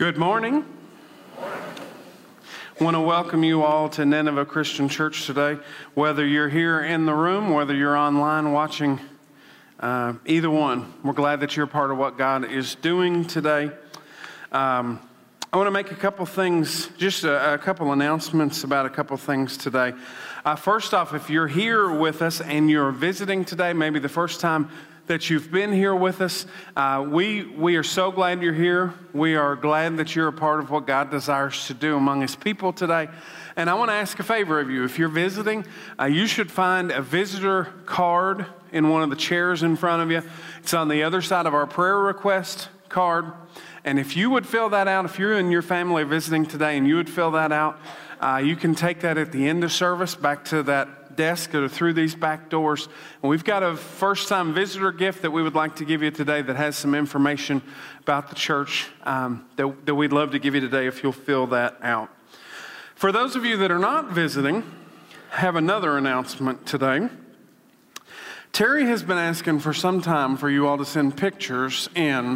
Good morning. I want to welcome you all to Nineveh Christian Church today. Whether you're here in the room, whether you're online watching, either one, we're glad that you're part of what God is doing today. I want to make a couple things, just a couple announcements about a couple things today. First off, if you're here with us and you're visiting today, maybe the first time that you've been here with us, we are so glad you're here. We are glad that you're a part of what God desires to do among His people today. And I want to ask a favor of you. If you're visiting, you should find a visitor card in one of the chairs in front of you. It's on the other side of our prayer request card. And if you would fill that out, if you're and your family are visiting today and you would fill that out, you can take that at the end of service back to that desk or through these back doors. And we've got a first-time visitor gift that we would like to give you today that has some information about the church that we'd love to give you today if you'll fill that out. For those of you that are not visiting, I have another announcement today. Terry has been asking for some time for you all to send pictures in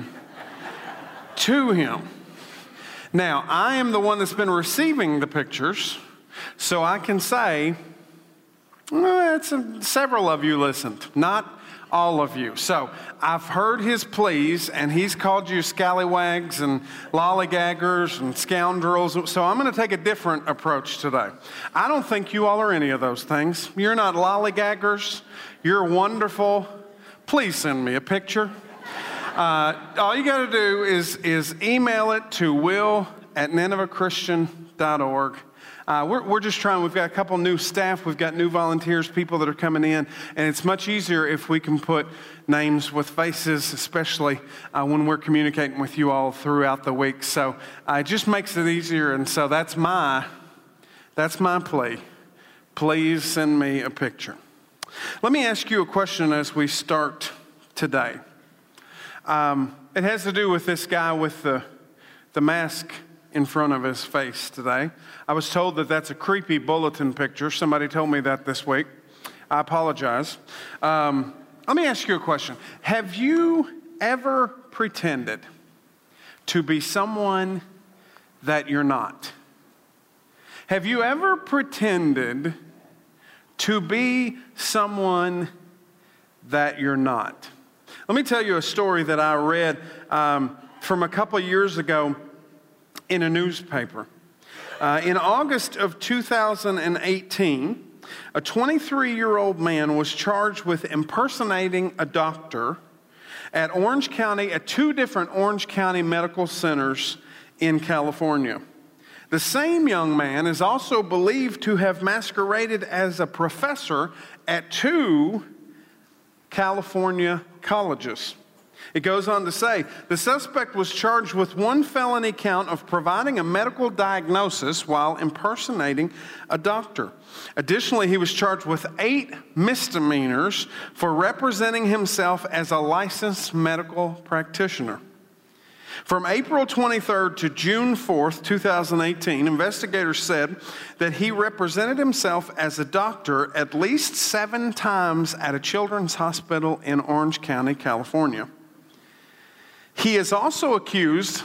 to him. Now, I am the one that's been receiving the pictures, so I can say, well, several of you listened, not all of you. So I've heard his pleas, and he's called you scallywags and lollygaggers and scoundrels. So I'm going to take a different approach today. I don't think you all are any of those things. You're not lollygaggers. You're wonderful. Please send me a picture. All you got to do is email it to will@ninevehchristian.org. We're just trying. We've got a couple new staff. We've got new volunteers, people that are coming in. And it's much easier if we can put names with faces, especially when we're communicating with you all throughout the week. So it just makes it easier. And so that's my plea. Please send me a picture. Let me ask you a question as we start today. It has to do with this guy with the mask in front of his face today. I was told that that's a creepy bulletin picture. Somebody told me that this week. I apologize. Let me ask you a question. Have you ever pretended to be someone that you're not? Have you ever pretended to be someone that you're not? Let me tell you a story that I read from a couple years ago in a newspaper. In August of 2018, a 23-year-old man was charged with impersonating a doctor at two different Orange County medical centers in California. The same young man is also believed to have masqueraded as a professor at 2 California colleges. It goes on to say, the suspect was charged with 1 felony count of providing a medical diagnosis while impersonating a doctor. Additionally, he was charged with 8 misdemeanors for representing himself as a licensed medical practitioner. From April 23rd to June 4th, 2018, investigators said that he represented himself as a doctor at least 7 times at a children's hospital in Orange County, California. He is also accused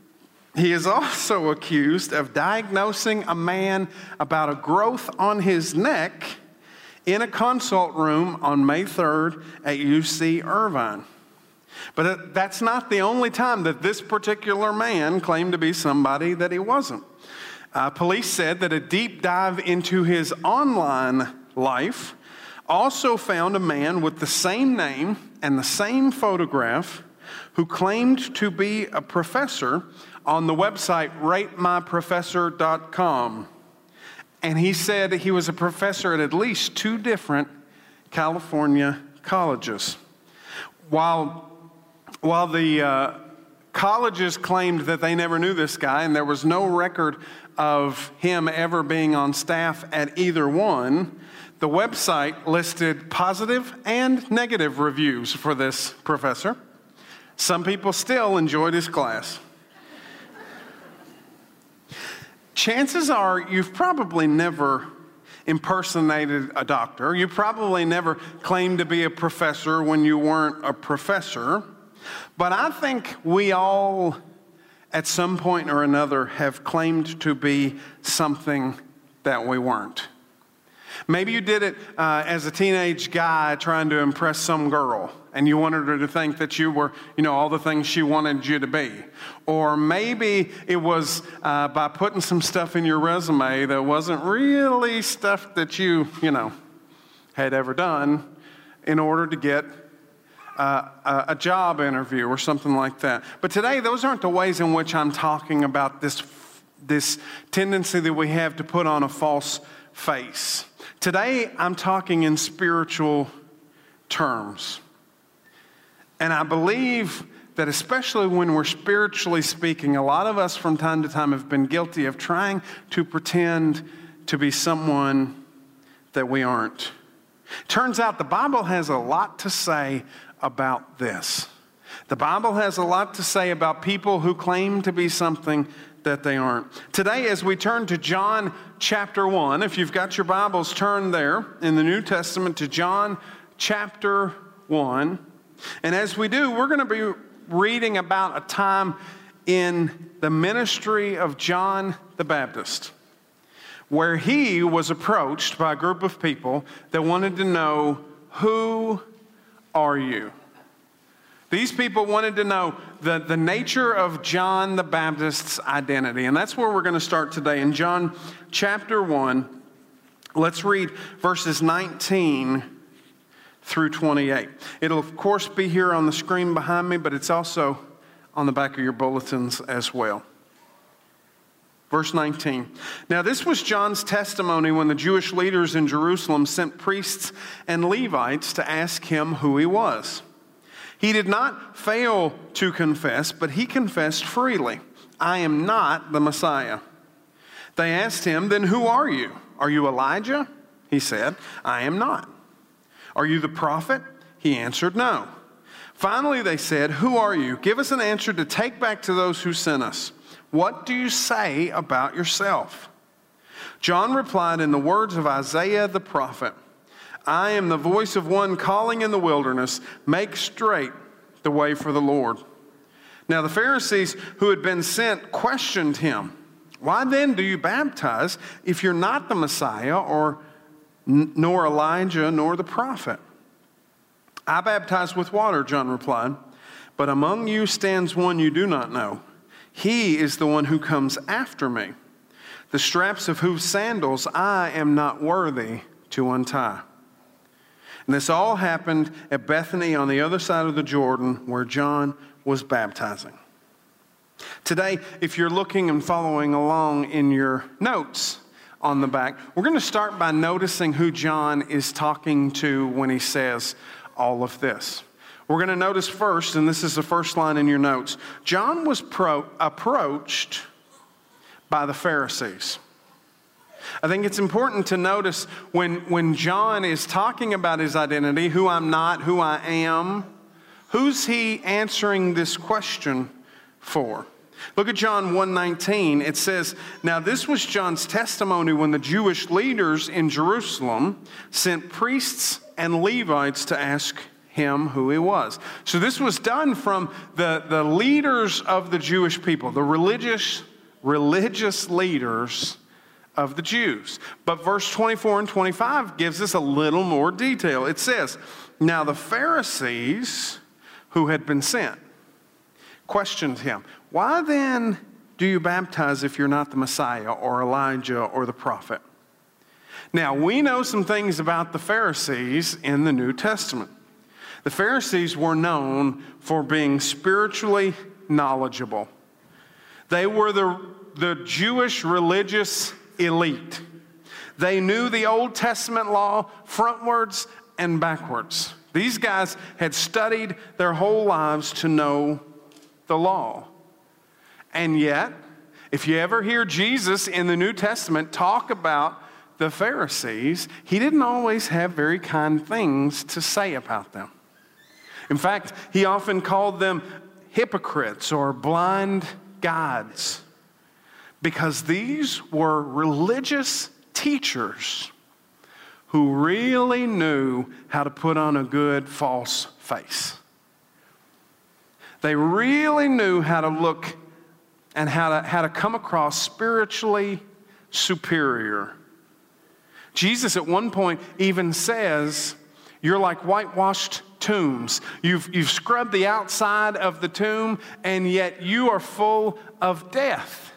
of diagnosing a man about a growth on his neck in a consult room on May 3rd at UC Irvine. But that's not the only time that this particular man claimed to be somebody that he wasn't. Police said that a deep dive into his online life also found a man with the same name and the same photograph who claimed to be a professor on the website ratemyprofessor.com. And he said he was a professor at least 2 different California colleges. While the colleges claimed that they never knew this guy and there was no record of him ever being on staff at either one, the website listed positive and negative reviews for this professor. Some people still enjoyed his class. Chances are you've probably never impersonated a doctor. You probably never claimed to be a professor when you weren't a professor. But I think we all at some point or another have claimed to be something that we weren't. Maybe you did it as a teenage guy trying to impress some girl, and you wanted her to think that you were, all the things she wanted you to be. Or maybe it was by putting some stuff in your resume that wasn't really stuff that you had ever done in order to get a job interview or something like that. But today, those aren't the ways in which I'm talking about this tendency that we have to put on a false face. Today, I'm talking in spiritual terms. And I believe that especially when we're spiritually speaking, a lot of us from time to time have been guilty of trying to pretend to be someone that we aren't. Turns out the Bible has a lot to say about this. The Bible has a lot to say about people who claim to be something that they aren't. Today, as we turn to John chapter 1, if you've got your Bibles, turn there in the New Testament to John chapter 1. And as we do, we're going to be reading about a time in the ministry of John the Baptist, where he was approached by a group of people that wanted to know, who are you? These people wanted to know the nature of John the Baptist's identity. And that's where we're going to start today. In John chapter 1, let's read verses 19 through 28. It'll, of course, be here on the screen behind me, but it's also on the back of your bulletins as well. Verse 19. Now this was John's testimony when the Jewish leaders in Jerusalem sent priests and Levites to ask him who he was. He did not fail to confess, but he confessed freely, I am not the Messiah. They asked him, then who are you? Are you Elijah? He said, I am not. Are you the prophet? He answered, no. Finally they said, who are you? Give us an answer to take back to those who sent us. What do you say about yourself? John replied in the words of Isaiah the prophet, I am the voice of one calling in the wilderness, make straight the way for the Lord. Now the Pharisees who had been sent questioned him, why then do you baptize if you're not the Messiah or nor Elijah nor the prophet? I baptize with water, John replied, but among you stands one you do not know. He is the one who comes after me, the straps of whose sandals I am not worthy to untie. And this all happened at Bethany on the other side of the Jordan where John was baptizing. Today, if you're looking and following along in your notes on the back, we're going to start by noticing who John is talking to when he says all of this. We're going to notice first, and this is the first line in your notes, John was approached by the Pharisees. I think it's important to notice when John is talking about his identity, who I'm not, who I am, who's he answering this question for? Look at John 1:19. It says, now this was John's testimony when the Jewish leaders in Jerusalem sent priests and Levites to ask him who he was. So this was done from the leaders of the Jewish people, the religious leaders of the Jews. But verse 24 and 25 gives us a little more detail. It says, now the Pharisees who had been sent questioned him, why then do you baptize if you're not the Messiah or Elijah or the prophet? Now we know some things about the Pharisees in the New Testament. The Pharisees were known for being spiritually knowledgeable. They were the Jewish religious elite. They knew the Old Testament law frontwards and backwards. These guys had studied their whole lives to know the law. And yet, if you ever hear Jesus in the New Testament talk about the Pharisees, he didn't always have very kind things to say about them. In fact, he often called them hypocrites or blind guides, because these were religious teachers who really knew how to put on a good false face. They really knew how to look and how to come across spiritually superior. Jesus at one point even says, you're like whitewashed tombs. You've scrubbed the outside of the tomb, and yet you are full of death.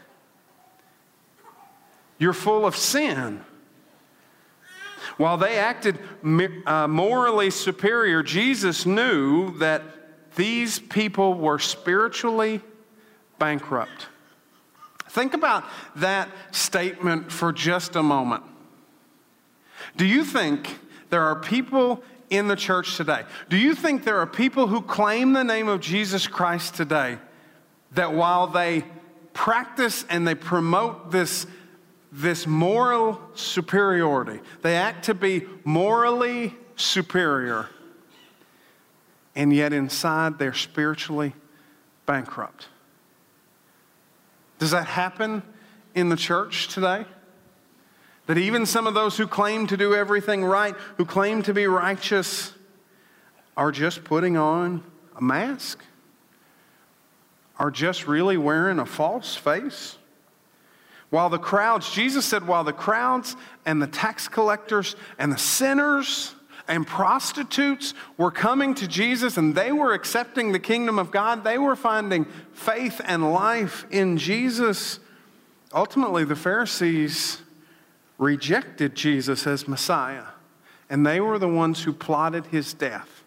You're full of sin. While they acted morally superior, Jesus knew that these people were spiritually bankrupt. Think about that statement for just a moment. Do you think there are people in the church today? Do you think there are people who claim the name of Jesus Christ today that while they practice and they promote this moral superiority, they act to be morally superior, and yet inside they're spiritually bankrupt? Does that happen in the church today? That even some of those who claim to do everything right, who claim to be righteous, are just putting on a mask? Are just really wearing a false face? While the crowds, Jesus said, while the crowds and the tax collectors and the sinners and prostitutes were coming to Jesus and they were accepting the kingdom of God, they were finding faith and life in Jesus. Ultimately, the Pharisees rejected Jesus as Messiah, and they were the ones who plotted his death.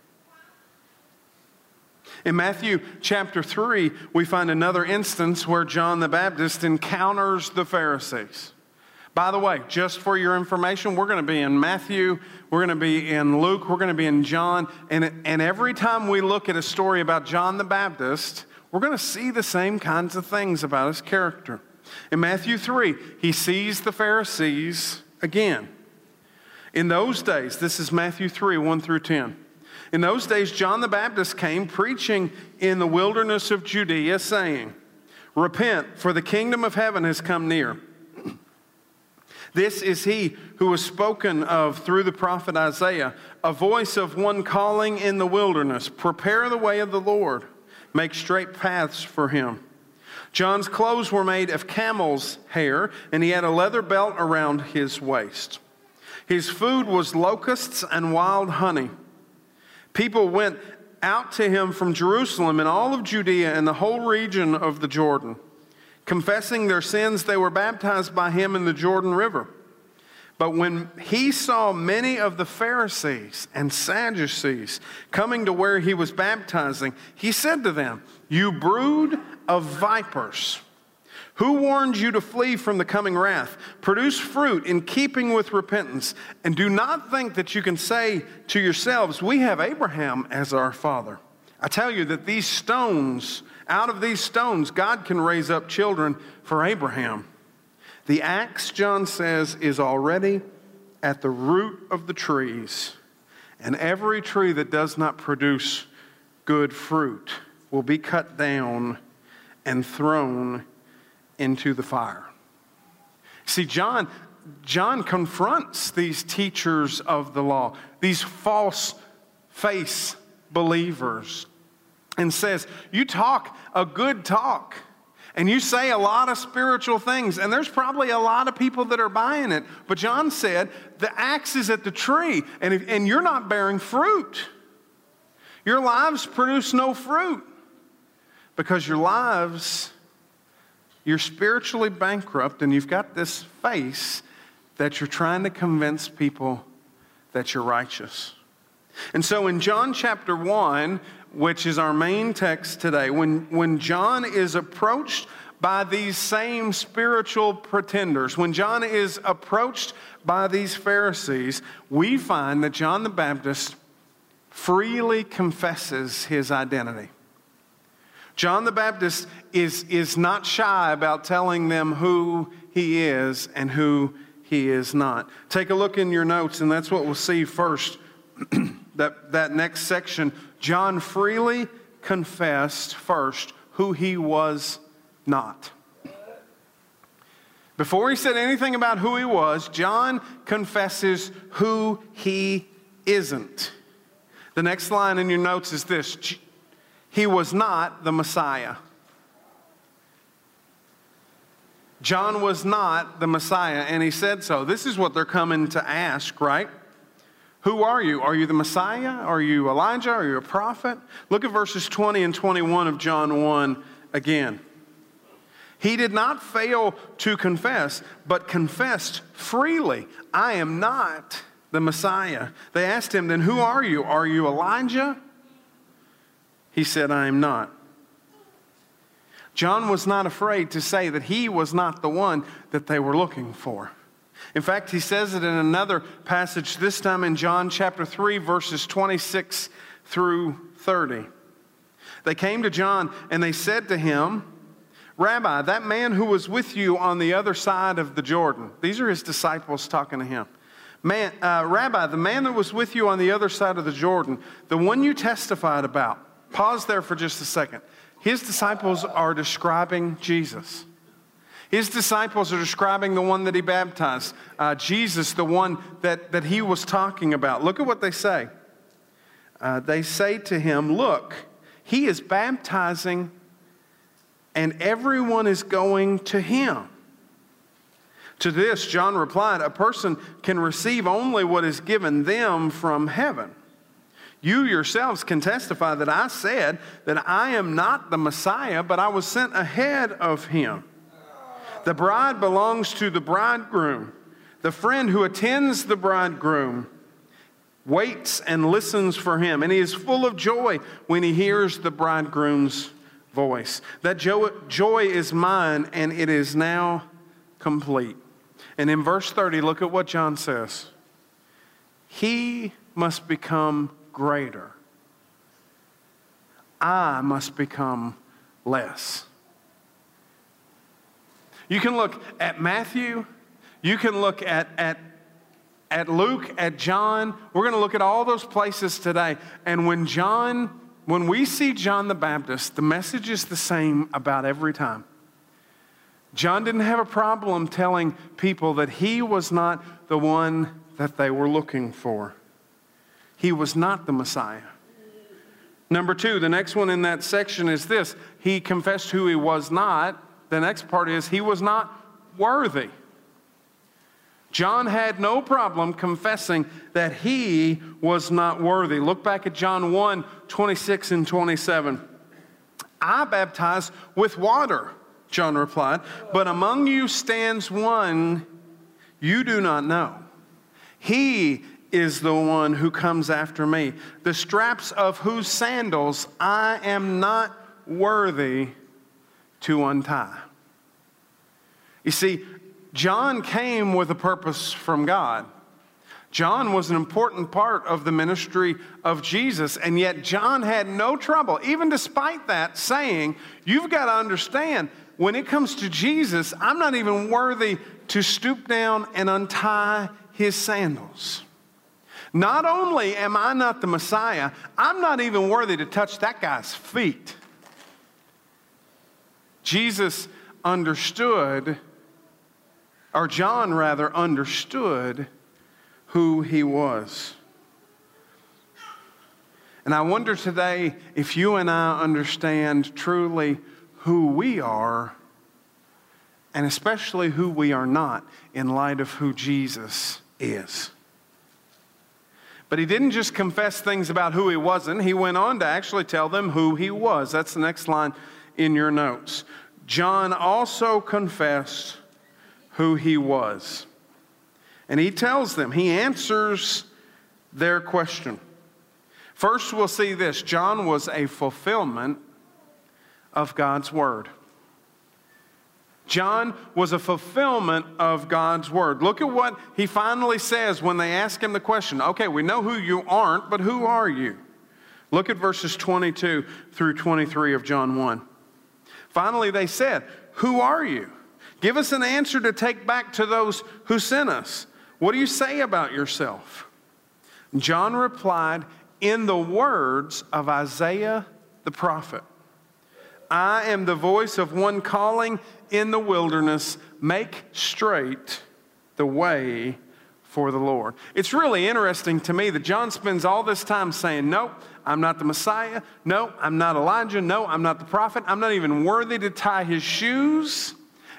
In Matthew chapter 3, we find another instance where John the Baptist encounters the Pharisees. By the way, just for your information, we're going to be in Matthew, we're going to be in Luke, we're going to be in John, and every time we look at a story about John the Baptist, we're going to see the same kinds of things about his character. In Matthew 3, he sees the Pharisees again. In those days, this is Matthew 3, 1 through 10. In those days, John the Baptist came preaching in the wilderness of Judea, saying, "Repent, for the kingdom of heaven has come near. This is he who was spoken of through the prophet Isaiah, a voice of one calling in the wilderness, prepare the way of the Lord, make straight paths for him." John's clothes were made of camel's hair, and he had a leather belt around his waist. His food was locusts and wild honey. People went out to him from Jerusalem and all of Judea and the whole region of the Jordan. Confessing their sins, they were baptized by him in the Jordan River. But when he saw many of the Pharisees and Sadducees coming to where he was baptizing, he said to them, "You brood of vipers, who warned you to flee from the coming wrath? Produce fruit in keeping with repentance, and do not think that you can say to yourselves, 'We have Abraham as our father.' I tell you that these stones, out of these stones, God can raise up children for Abraham. The axe," John says, "is already at the root of the trees, and every tree that does not produce good fruit will be cut down and thrown into the fire." See, John confronts these teachers of the law, these false face believers, and says, you talk a good talk, and you say a lot of spiritual things, and there's probably a lot of people that are buying it. But John said, the axe is at the tree, and you're not bearing fruit. Your lives produce no fruit because your lives, you're spiritually bankrupt, and you've got this face that you're trying to convince people that you're righteous. And so in John chapter 1, which is our main text today, when John is approached by these same spiritual pretenders, when John is approached by these Pharisees, we find that John the Baptist freely confesses his identity. John the Baptist is not shy about telling them who he is and who he is not. Take a look in your notes, and that's what we'll see first. That next section, John freely confessed first who he was not. Before he said anything about who he was, John confesses who he isn't. The next line in your notes is this: he was not the Messiah. John was not the Messiah, and he said so. This is what they're coming to ask, right? Who are you? Are you the Messiah? Are you Elijah? Are you a prophet? Look at verses 20 and 21 of John 1 again. He did not fail to confess, but confessed freely, I am not the Messiah. They asked him, then who are you? Are you Elijah? He said, I am not. John was not afraid to say that he was not the one that they were looking for. In fact, he says it in another passage, this time in John chapter 3, verses 26 through 30. They came to John and they said to him, Rabbi, that man who was with you on the other side of the Jordan. These are his disciples talking to him. Rabbi, the man that was with you on the other side of the Jordan, the one you testified about. Pause there for just a second. His disciples are describing Jesus. His disciples are describing the one that he baptized, Jesus, the one that he was talking about. Look at what they say. They say to him, look, he is baptizing and everyone is going to him. To this, John replied, a person can receive only what is given them from heaven. You yourselves can testify that I said that I am not the Messiah, but I was sent ahead of him. The bride belongs to the bridegroom. The friend who attends the bridegroom waits and listens for him, and he is full of joy when he hears the bridegroom's voice. That joy is mine, and it is now complete. And in verse 30, look at what John says. He must become greater. I must become less. You can look at Matthew. You can look at Luke, at John. We're going to look at all those places today. And when we see John the Baptist, the message is the same about every time. John didn't have a problem telling people that he was not the one that they were looking for. He was not the Messiah. Number two, the next one in that section is this. He confessed who he was not. The next part is he was not worthy. John had no problem confessing that he was not worthy. Look back at John 1, 26 and 27. I baptize with water, John replied, but among you stands one you do not know. He is the one who comes after me, the straps of whose sandals I am not worthy to untie. You see, John came with a purpose from God. John was an important part of the ministry of Jesus, and yet John had no trouble, even despite that, saying, you've got to understand, when it comes to Jesus, I'm not even worthy to stoop down and untie his sandals. Not only am I not the Messiah, I'm not even worthy to touch that guy's feet. Jesus understood, or John rather understood who he was. And I wonder today if you and I understand truly who we are, and especially who we are not in light of who Jesus is. But he didn't just confess things about who he wasn't. He went on to actually tell them who he was. That's the next line in your notes. John also confessed who he was. And he tells them, he answers their question. First, we'll see this. John was a fulfillment of God's word. John was a fulfillment of God's word. Look at what he finally says when they ask him the question. Okay, we know who you aren't, but who are you? Look at verses 22 through 23 of John 1. Finally, they said, who are you? Give us an answer to take back to those who sent us. What do you say about yourself? John replied in the words of Isaiah the prophet. I am the voice of one calling in the wilderness, make straight the way for the Lord. It's really interesting to me that John spends all this time saying, no, I'm not the Messiah. No, I'm not Elijah. No, I'm not the prophet. I'm not even worthy to tie his shoes.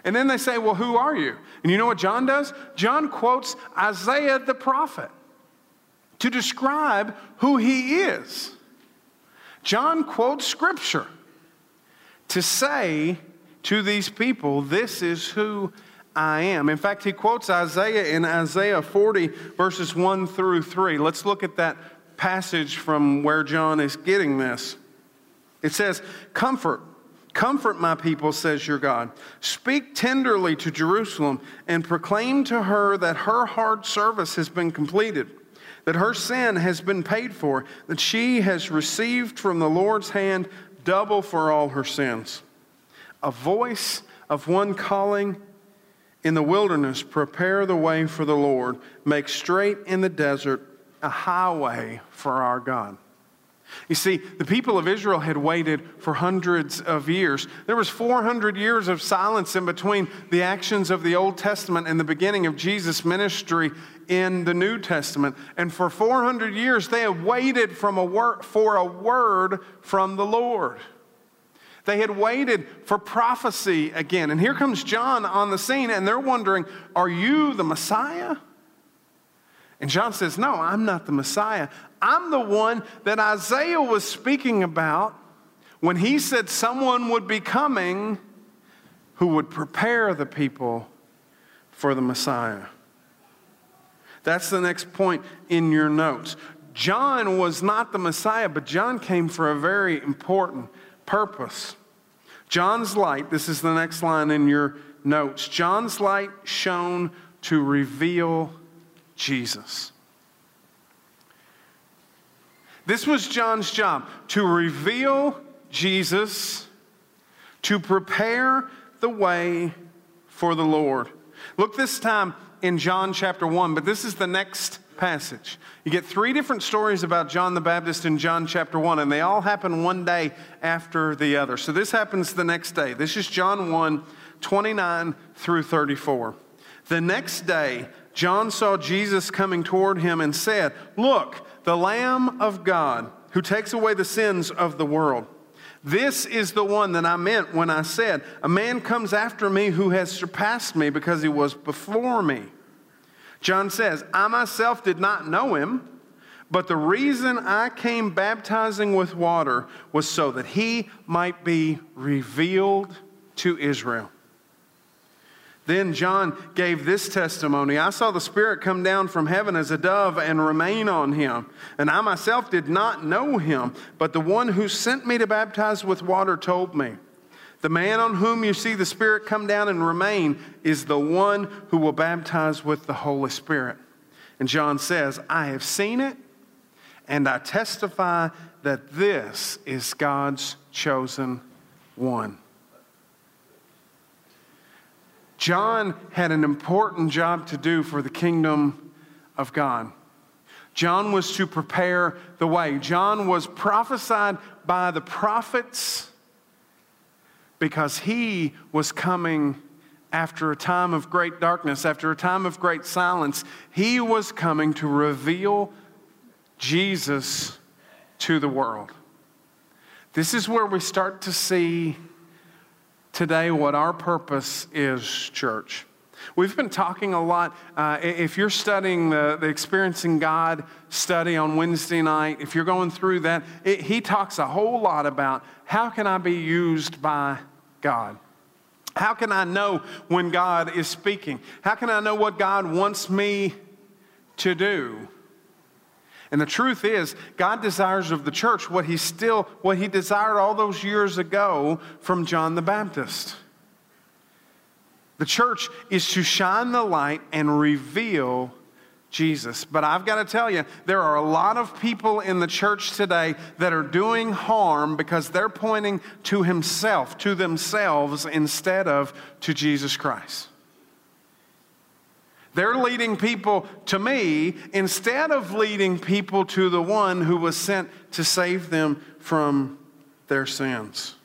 And then they say, well, who are you? And you know what John does? John quotes Isaiah the prophet to describe who he is. John quotes Scripture to say to these people, this is who I am. In fact, he quotes Isaiah in Isaiah 40, verses 1 through 3. Let's look at that passage from where John is getting this. It says, Comfort my people, says your God. Speak tenderly to Jerusalem and proclaim to her that her hard service has been completed, that her sin has been paid for, that she has received from the Lord's hand double for all her sins. A voice of one calling in the wilderness, prepare the way for the Lord, make straight in the desert a highway for our God. You see, the people of Israel had waited for hundreds of years. There was 400 years of silence in between the actions of the Old Testament and the beginning of Jesus' ministry in the New Testament. And for 400 years, they had waited for a word from the Lord. They had waited for prophecy again. And here comes John on the scene, and they're wondering, are you the Messiah? And John says, no, I'm not the Messiah. I'm the one that Isaiah was speaking about when he said someone would be coming who would prepare the people for the Messiah. That's the next point in your notes. John was not the Messiah, but John came for a very important purpose. John's light, this is the next line in your notes. John's light shone to reveal Jesus. This was John's job, to reveal Jesus, to prepare the way for the Lord. Look this time in John chapter 1, but this is the next passage. You get 3 different stories about John the Baptist in John chapter 1, and they all happen one day after the other. So this happens the next day. This is John 1, 29 through 34. The next day, John saw Jesus coming toward him and said, Look, the Lamb of God who takes away the sins of the world. This is the one that I meant when I said, a man comes after me who has surpassed me because he was before me. John says, I myself did not know him, but the reason I came baptizing with water was so that he might be revealed to Israel. Then John gave this testimony. I saw the Spirit come down from heaven as a dove and remain on him. And I myself did not know him, but the one who sent me to baptize with water told me, the man on whom you see the Spirit come down and remain is the one who will baptize with the Holy Spirit. And John says, I have seen it, and I testify that this is God's chosen one. John had an important job to do for the kingdom of God. John was to prepare the way. John was prophesied by the prophets because he was coming after a time of great darkness, after a time of great silence. He was coming to reveal Jesus to the world. This is where we start to see today what our purpose is, church. We've been talking a lot. If you're studying the Experiencing God study on Wednesday night, if you're going through that, he talks a whole lot about how can I be used by God? How can I know when God is speaking? How can I know what God wants me to do? And the truth is, God desires of the church what he desired all those years ago from John the Baptist. The church is to shine the light and reveal Jesus. But I've got to tell you, there are a lot of people in the church today that are doing harm because they're pointing to themselves instead of to Jesus Christ. They're leading people to me instead of leading people to the one who was sent to save them from their sins.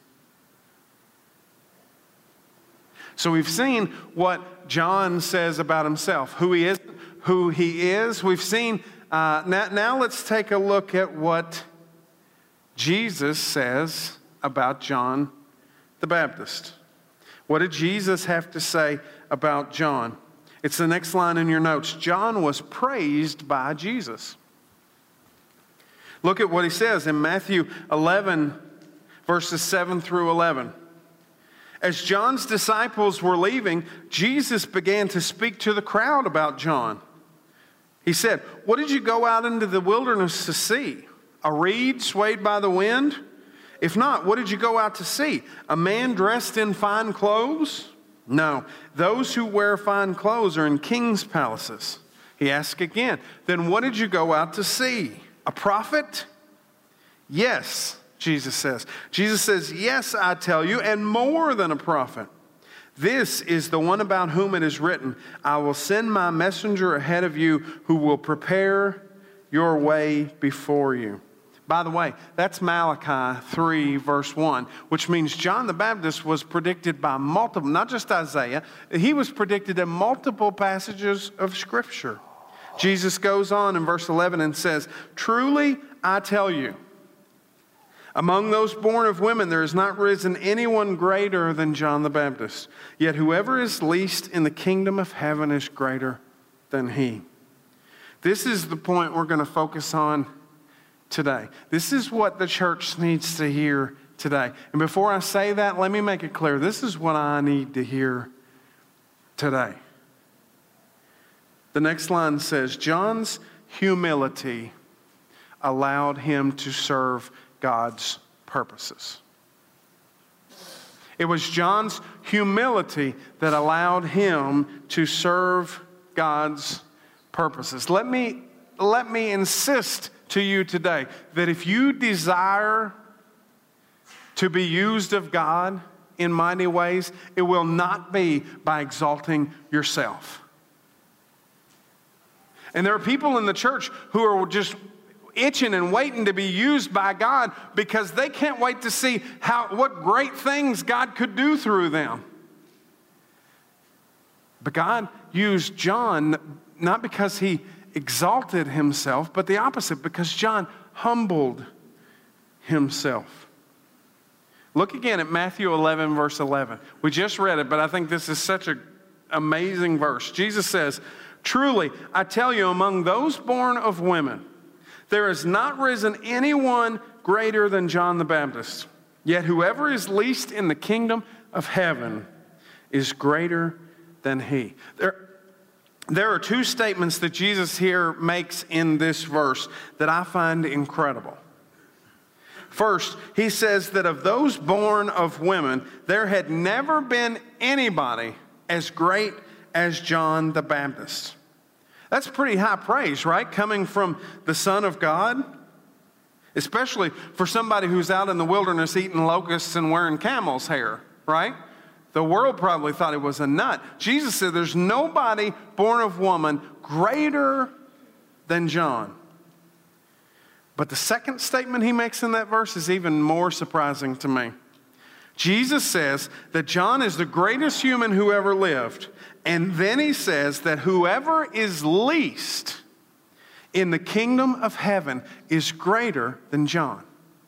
So we've seen what John says about himself, who he is. We've seen, now let's take a look at what Jesus says about John the Baptist. What did Jesus have to say about John? It's the next line in your notes. John was praised by Jesus. Look at what he says in Matthew 11, verses 7 through 11. As John's disciples were leaving, Jesus began to speak to the crowd about John. He said, "What did you go out into the wilderness to see? A reed swayed by the wind? If not, what did you go out to see? A man dressed in fine clothes? No, those who wear fine clothes are in king's palaces." He asked again, "Then what did you go out to see? A prophet?" "Yes," Jesus says. Jesus says, "Yes, I tell you, and more than a prophet. This is the one about whom it is written, 'I will send my messenger ahead of you who will prepare your way before you.'" By the way, that's Malachi 3, verse 1, which means John the Baptist was predicted by multiple, not just Isaiah, he was predicted in multiple passages of Scripture. Jesus goes on in verse 11 and says, "Truly I tell you, among those born of women there has not risen anyone greater than John the Baptist. Yet whoever is least in the kingdom of heaven is greater than he." This is the point we're going to focus on today. This is what the church needs to hear today. And before I say that, let me make it clear. This is what I need to hear today. The next line says, John's humility allowed him to serve God's purposes. It was John's humility that allowed him to serve God's purposes. Let me insist to you today that if you desire to be used of God in mighty ways, it will not be by exalting yourself. And there are people in the church who are just itching and waiting to be used by God because they can't wait to see what great things God could do through them. But God used John not because he exalted himself, but the opposite, because John humbled himself. Look again at Matthew 11, verse 11. We just read it, but I think this is such an amazing verse. Jesus says, "Truly, I tell you, among those born of women, there has not risen anyone greater than John the Baptist. Yet whoever is least in the kingdom of heaven is greater than he." There are two statements that Jesus here makes in this verse that I find incredible. First, he says that of those born of women, there had never been anybody as great as John the Baptist. That's pretty high praise, right? Coming from the Son of God, especially for somebody who's out in the wilderness eating locusts and wearing camel's hair, right? The world probably thought he was a nut. Jesus said there's nobody born of woman greater than John. But the second statement he makes in that verse is even more surprising to me. Jesus says that John is the greatest human who ever lived. And then he says that whoever is least in the kingdom of heaven is greater than John.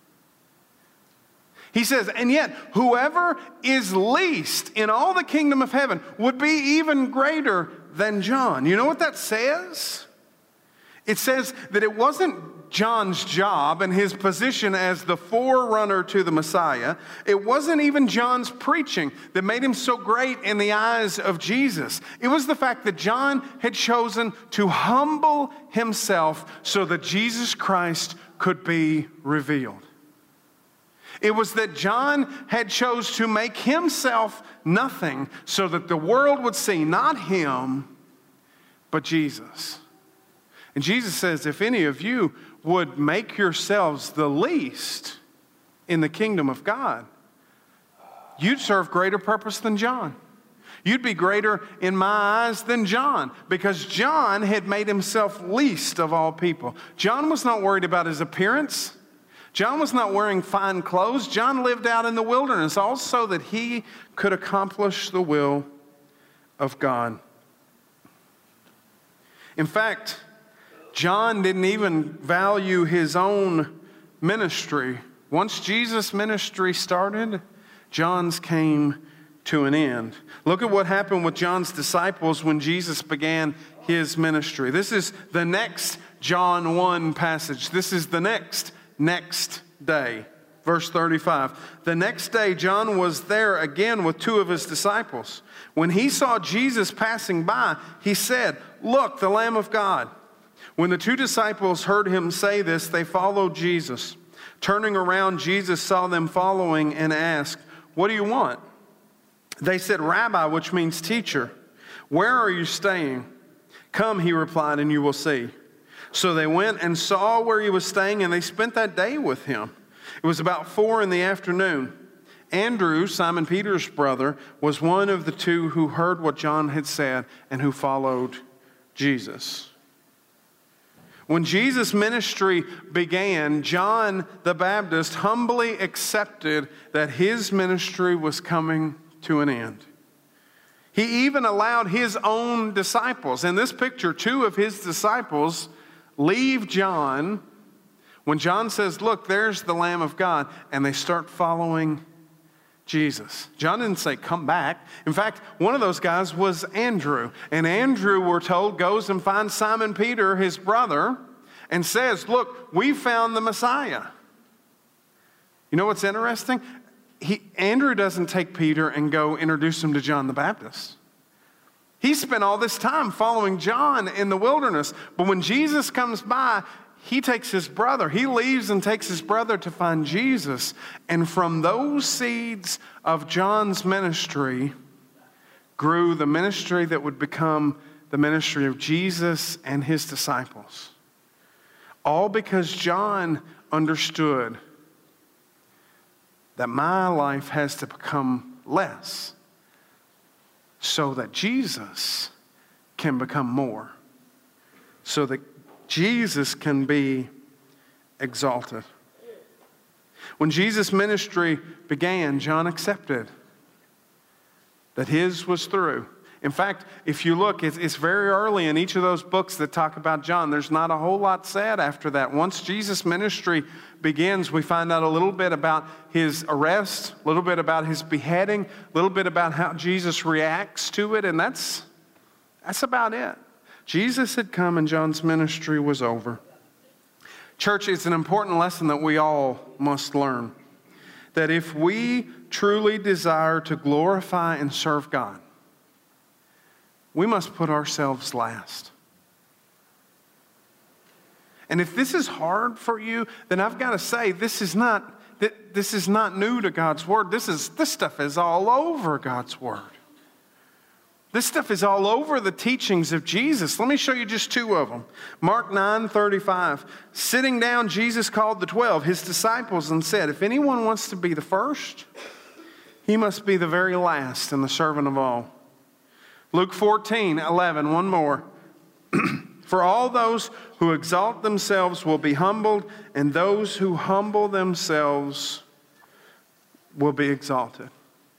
He says, and yet whoever is least in all the kingdom of heaven would be even greater than John. You know what that says? It says that it wasn't John's job and his position as the forerunner to the Messiah. It wasn't even John's preaching that made him so great in the eyes of Jesus. It was the fact that John had chosen to humble himself so that Jesus Christ could be revealed. It was that John had chose to make himself nothing so that the world would see not him, but Jesus. And Jesus says, if any of you would make yourselves the least in the kingdom of God, you'd serve greater purpose than John. You'd be greater in my eyes than John, because John had made himself least of all people. John was not worried about his appearance. John was not wearing fine clothes. John lived out in the wilderness also that he could accomplish the will of God. In fact, John didn't even value his own ministry. Once Jesus' ministry started, John's came to an end. Look at what happened with John's disciples when Jesus began his ministry. This is the next John 1 passage. This is the next day. Verse 35. The next day, John was there again with two of his disciples. When he saw Jesus passing by, he said, "Look, the Lamb of God." When the two disciples heard him say this, they followed Jesus. Turning around, Jesus saw them following and asked, "What do you want?" They said, "Rabbi," which means teacher, "where are you staying?" "Come," he replied, "and you will see." So they went and saw where he was staying, and they spent that day with him. It was about 4 p.m. Andrew, Simon Peter's brother, was one of the two who heard what John had said and who followed Jesus. When Jesus' ministry began, John the Baptist humbly accepted that his ministry was coming to an end. He even allowed his own disciples. In this picture, 2 of his disciples leave John when John says, "Look, there's the Lamb of God," and they start following Jesus. John didn't say, "Come back." In fact, one of those guys was Andrew. And Andrew, we're told, goes and finds Simon Peter, his brother, and says, "Look, we found the Messiah." You know what's interesting? Andrew doesn't take Peter and go introduce him to John the Baptist. He spent all this time following John in the wilderness. But when Jesus comes by, he takes his brother. He leaves and takes his brother to find Jesus. And from those seeds of John's ministry grew the ministry that would become the ministry of Jesus and his disciples. All because John understood that my life has to become less so that Jesus can become more, so that Jesus can be exalted. When Jesus' ministry began, John accepted that his was through. In fact, if you look, it's very early in each of those books that talk about John. There's not a whole lot said after that. Once Jesus' ministry begins, we find out a little bit about his arrest, a little bit about his beheading, a little bit about how Jesus reacts to it, and that's about it. Jesus had come and John's ministry was over. Church, it's an important lesson that we all must learn. That if we truly desire to glorify and serve God, we must put ourselves last. And if this is hard for you, then I've got to say this is not new to God's Word. This stuff is all over God's Word. This stuff is all over the teachings of Jesus. Let me show you just 2 of them. Mark 9:35. Sitting down, Jesus called the 12, his disciples, and said, "If anyone wants to be the first, he must be the very last and the servant of all." Luke 14:11, one more. "For all those who exalt themselves will be humbled, and those who humble themselves will be exalted."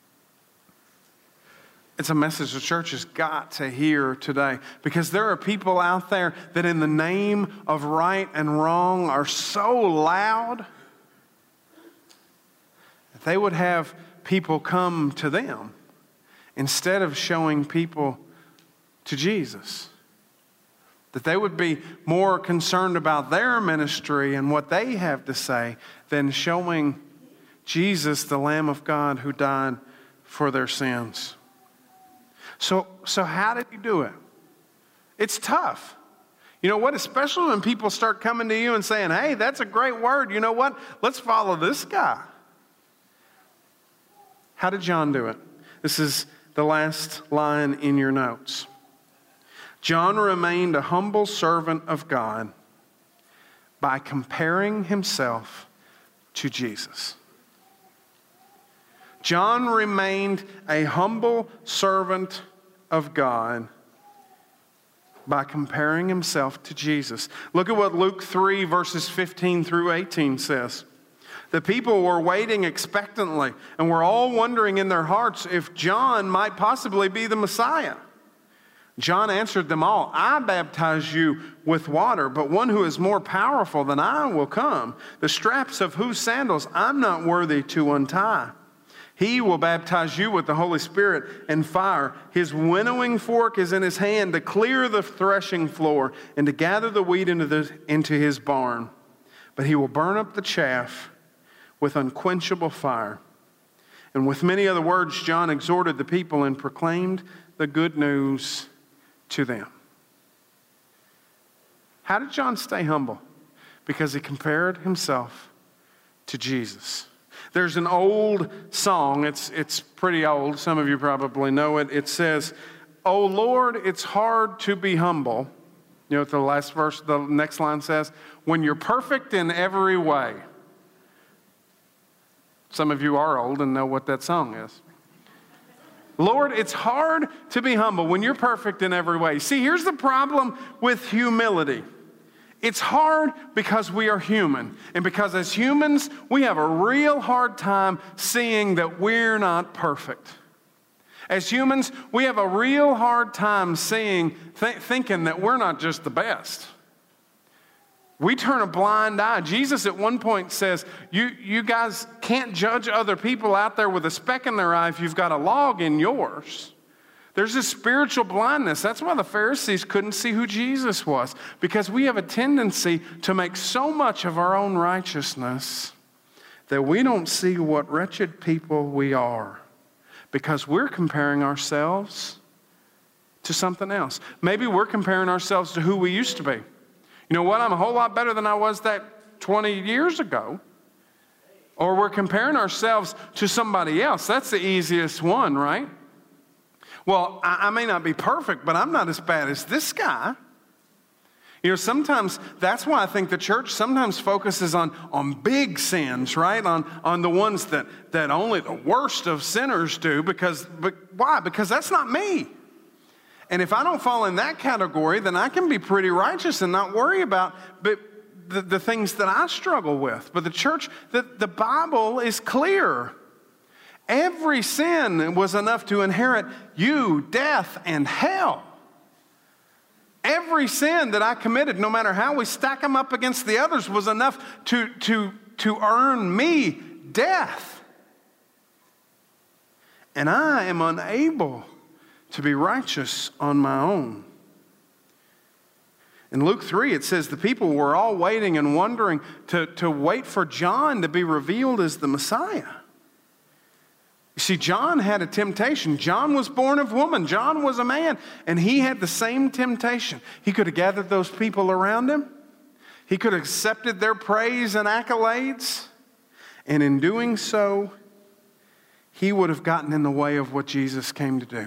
It's a message the church has got to hear today, because there are people out there that in the name of right and wrong are so loud that they would have people come to them instead of showing people to Jesus. That they would be more concerned about their ministry and what they have to say than showing Jesus, the Lamb of God who died for their sins. So how did he do it? It's tough. You know what? Especially when people start coming to you and saying, "Hey, that's a great word. You know what? Let's follow this guy." How did John do it? This is the last line in your notes. John remained a humble servant of God by comparing himself to Jesus. John remained a humble servant of God by comparing himself to Jesus. Look at what Luke 3 verses 15 through 18 says. The people were waiting expectantly and were all wondering in their hearts if John might possibly be the Messiah. John answered them all, "I baptize you with water, but one who is more powerful than I will come, the straps of whose sandals I'm not worthy to untie. He will baptize you with the Holy Spirit and fire. His winnowing fork is in his hand to clear the threshing floor and to gather the wheat into his barn. But he will burn up the chaff with unquenchable fire." And with many other words, John exhorted the people and proclaimed the good news to them. How did John stay humble? Because he compared himself to Jesus. There's an old song, it's pretty old, some of you probably know it. It says, "Oh Lord, it's hard to be humble." You know what the last verse, the next line says? "When you're perfect in every way." Some of you are old and know what that song is. Lord, it's hard to be humble when you're perfect in every way. See, here's the problem with humility. It's hard because we are human. And because as humans, we have a real hard time seeing that we're not perfect. As humans, we have a real hard time thinking that we're not just the best. We turn a blind eye. Jesus at one point says, you guys can't judge other people out there with a speck in their eye if you've got a log in yours. There's a spiritual blindness. That's why the Pharisees couldn't see who Jesus was, because we have a tendency to make so much of our own righteousness that we don't see what wretched people we are, because we're comparing ourselves to something else. Maybe we're comparing ourselves to who we used to be. You know what? I'm a whole lot better than I was that 20 years ago. Or we're comparing ourselves to somebody else. That's the easiest one, right? Well, I may not be perfect, but I'm not as bad as this guy. You know, sometimes that's why I think the church sometimes focuses on big sins, right? On the ones that only the worst of sinners do. But why? Because that's not me. And if I don't fall in that category, then I can be pretty righteous and not worry about the things that I struggle with. But the church, the Bible is clear. Every sin was enough to inherit you, death, and hell. Every sin that I committed, no matter how we stack them up against the others, was enough to earn me death. And I am unable to be righteous on my own. In Luke 3, it says the people were all waiting and wondering to wait for John to be revealed as the Messiah. You see, John had a temptation. John was born of woman. John was a man, and he had the same temptation. He could have gathered those people around him. He could have accepted their praise and accolades. And in doing so, he would have gotten in the way of what Jesus came to do.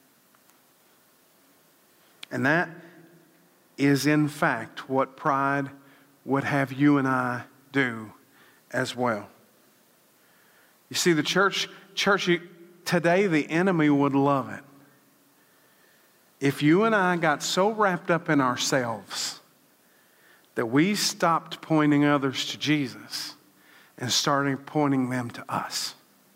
And that is, in fact, what pride would have you and I do as well. You see, the church today, the enemy would love it if you and I got so wrapped up in ourselves that we stopped pointing others to Jesus and started pointing them to us.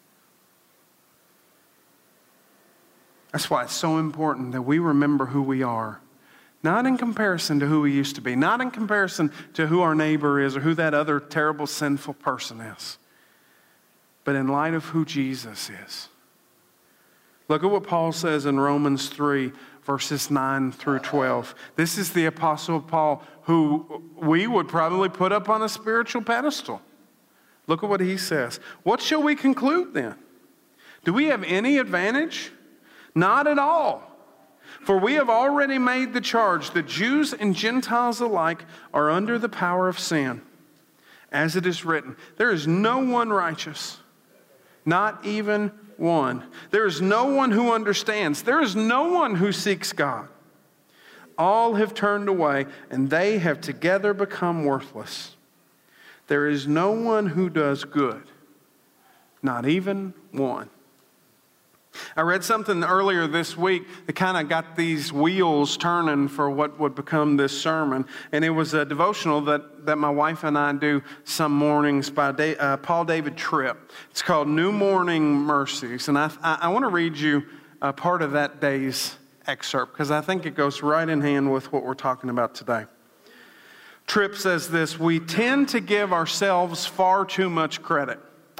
That's why it's so important that we remember who we are. Not in comparison to who we used to be. Not in comparison to who our neighbor is or who that other terrible, sinful person is. But in light of who Jesus is. Look at what Paul says in Romans 3, verses 9 through 12. This is the Apostle Paul, who we would probably put up on a spiritual pedestal. Look at what he says. What shall we conclude then? Do we have any advantage? Not at all. For we have already made the charge that Jews and Gentiles alike are under the power of sin. As it is written, there is no one righteous, not even one. There is no one who understands. There is no one who seeks God. All have turned away, and they have together become worthless. There is no one who does good, not even one. I read something earlier this week that kind of got these wheels turning for what would become this sermon. And it was a devotional that my wife and I do some mornings by Paul David Tripp. It's called New Morning Mercies. And I want to read you a part of that day's excerpt because I think it goes right in hand with what we're talking about today. Tripp says this: we tend to give ourselves far too much credit.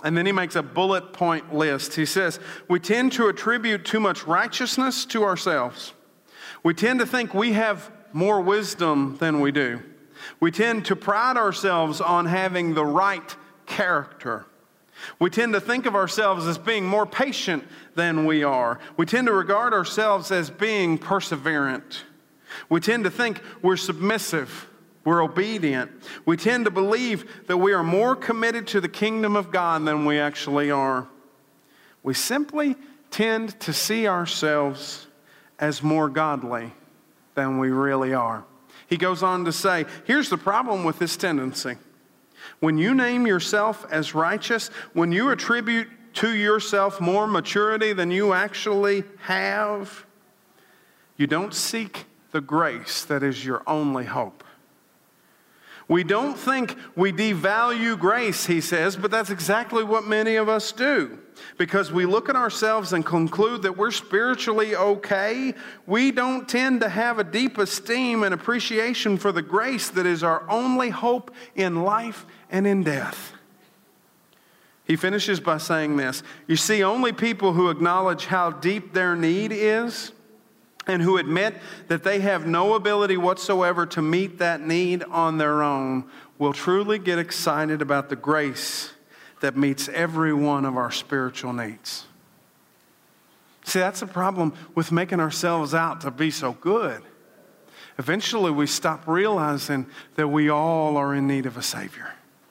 And then he makes a bullet point list. He says, we tend to attribute too much righteousness to ourselves. We tend to think we have more wisdom than we do. We tend to pride ourselves on having the right character. We tend to think of ourselves as being more patient than we are. We tend to regard ourselves as being perseverant. We tend to think we're submissive. We're obedient. We tend to believe that we are more committed to the kingdom of God than we actually are. We simply tend to see ourselves as more godly than we really are. He goes on to say, here's the problem with this tendency. When you name yourself as righteous, when you attribute to yourself more maturity than you actually have, you don't seek the grace that is your only hope. We don't think we devalue grace, he says, but that's exactly what many of us do. Because we look at ourselves and conclude that we're spiritually okay, we don't tend to have a deep esteem and appreciation for the grace that is our only hope in life and in death. He finishes by saying this, you see, only people who acknowledge how deep their need is and who admit that they have no ability whatsoever to meet that need on their own will truly get excited about the grace that meets every one of our spiritual needs. See, that's the problem with making ourselves out to be so good. Eventually, we stop realizing that we all are in need of a Savior.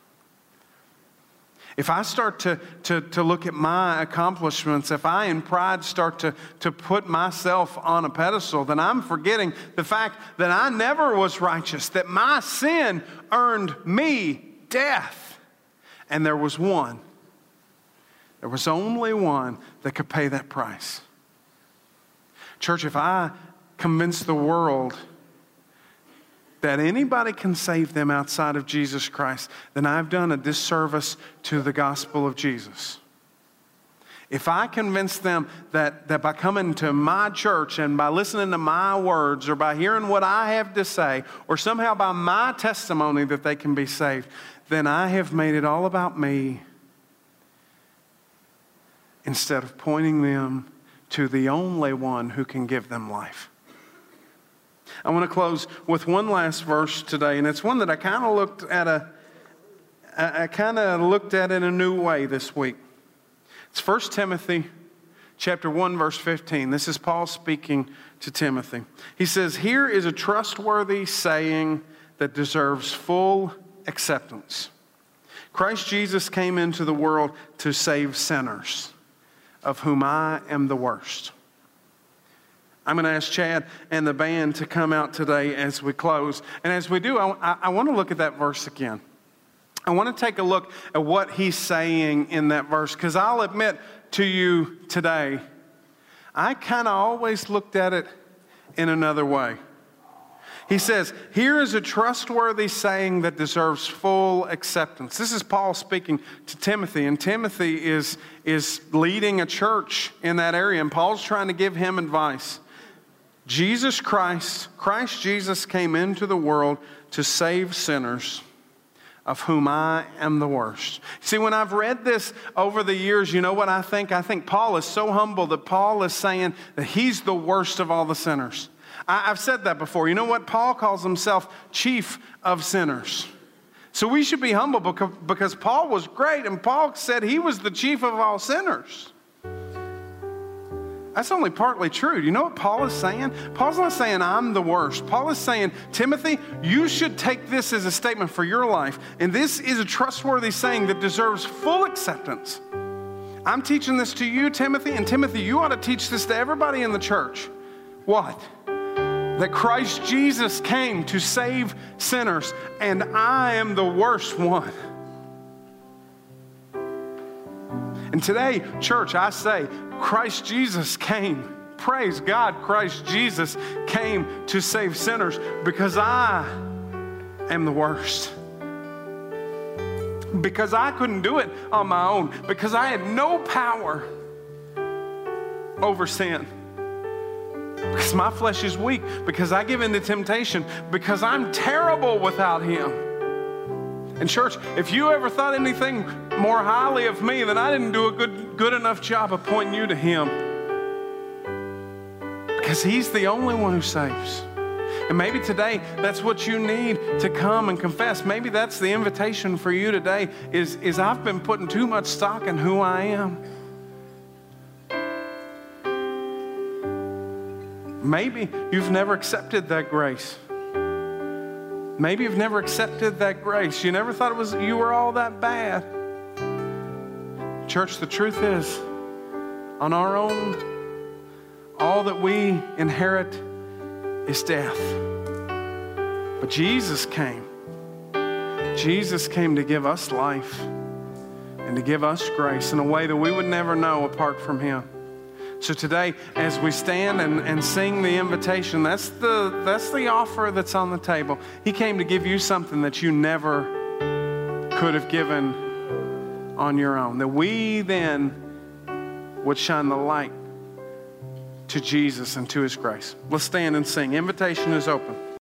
If I start to look at my accomplishments, if I in pride start to put myself on a pedestal, then I'm forgetting the fact that I never was righteous, that my sin earned me death. And there was one. There was only one that could pay that price. Church, if I convince the world that anybody can save them outside of Jesus Christ, then I've done a disservice to the gospel of Jesus. If I convince them that by coming to my church and by listening to my words or by hearing what I have to say or somehow by my testimony that they can be saved, then I have made it all about me instead of pointing them to the only one who can give them life. I want to close with one last verse today, and it's one that I kind of looked at in a new way this week. It's 1 Timothy chapter 1, verse 15. This is Paul speaking to Timothy. He says, "Here is a trustworthy saying that deserves full acceptance. Christ Jesus came into the world to save sinners, of whom I am the worst." I'm going to ask Chad and the band to come out today as we close. And as we do, I want to look at that verse again. I want to take a look at what he's saying in that verse, because I'll admit to you today, I kind of always looked at it in another way. He says, here is a trustworthy saying that deserves full acceptance. This is Paul speaking to Timothy, and Timothy is leading a church in that area, and Paul's trying to give him advice. Christ Jesus came into the world to save sinners, of whom I am the worst. See, when I've read this over the years, you know what I think? I think Paul is so humble that Paul is saying that he's the worst of all the sinners. I've said that before. You know what? Paul calls himself chief of sinners. So we should be humble because Paul was great, and Paul said he was the chief of all sinners. That's only partly true. Do you know what Paul is saying? Paul's not saying I'm the worst. Paul is saying, Timothy, you should take this as a statement for your life. And this is a trustworthy saying that deserves full acceptance. I'm teaching this to you, Timothy, and Timothy, you ought to teach this to everybody in the church. What? That Christ Jesus came to save sinners, and I am the worst one. And today, church, I say, Christ Jesus came. Praise God, Christ Jesus came to save sinners because I am the worst. Because I couldn't do it on my own. Because I had no power over sin. Because my flesh is weak. Because I give in to temptation. Because I'm terrible without Him. And church, if you ever thought anything more highly of me, then I didn't do a good enough job of pointing you to him. Because he's the only one who saves. And maybe today, that's what you need to come and confess. Maybe that's the invitation for you today, is I've been putting too much stock in who I am. Maybe you've never accepted that grace. Maybe you've never accepted that grace. You never thought you were all that bad. Church, the truth is, on our own, all that we inherit is death. But Jesus came. Jesus came to give us life and to give us grace in a way that we would never know apart from him. So today, as we stand and sing the invitation, that's the offer that's on the table. He came to give you something that you never could have given on your own. That we then would shine the light to Jesus and to his grace. Let's stand and sing. Invitation is open.